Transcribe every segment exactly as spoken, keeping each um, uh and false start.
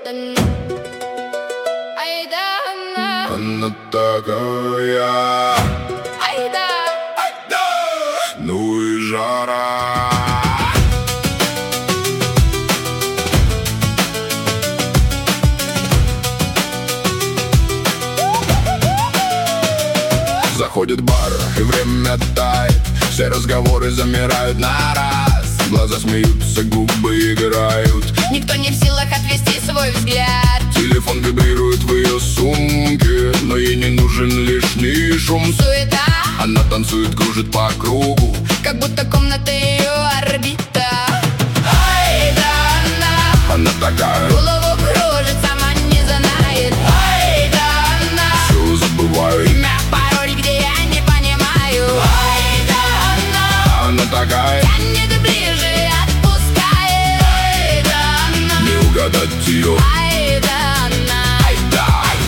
Она такая, Айда, ну и жара. Заходит бар, и время тает. Все разговоры замирают на раз. Глаза смеются, губы играют. никто не в силах отвести свой взгляд. Телефон вибрирует в ее сумке, но ей не нужен лишний шум. Суета, Она танцует, кружит по кругу, как будто комната ее орбита. Айда, она, она такая, голову кружит, сама не знает. Айда, она, все забываю. имя, пароль, где я не понимаю. Айда, она, Она такая, тянет ближе, отпускает. Айда, она, не угадать ее. Айда, она, Айда,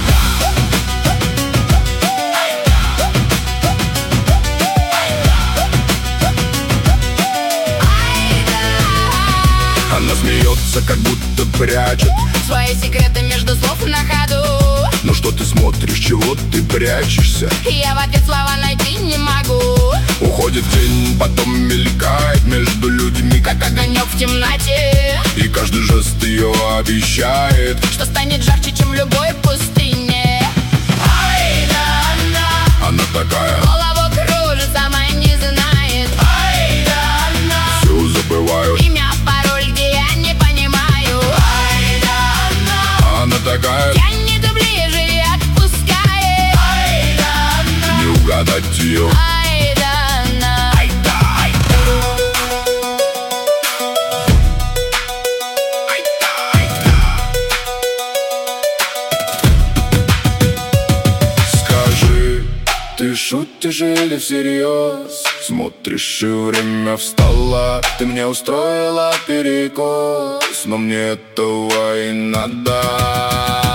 Айда. она смеется, как будто прячет. Свои секреты между слов на ходу. Ну что ты смотришь, чего ты прячешься? Я в ответ слова найти не могу. Уходит день, потом мелькает между людьми, как Как огонек в темноте, и каждый жест ее обещает. что станет жарче, чем в любой пустыне. Айда, она, Она такая, голову кружит, сама не знает. Айда, она, все забываю. имя, пароль, где я не понимаю. Айда, она, Она такая, тянет ближе и отпускает. Айда, она, не угадать ее. Айда, она. Айда, айда, айда, айда. Скажи, ты шутишь или всерьез? Смотришь, и время встало. Ты мне устроила перекос, но мне этого и надо.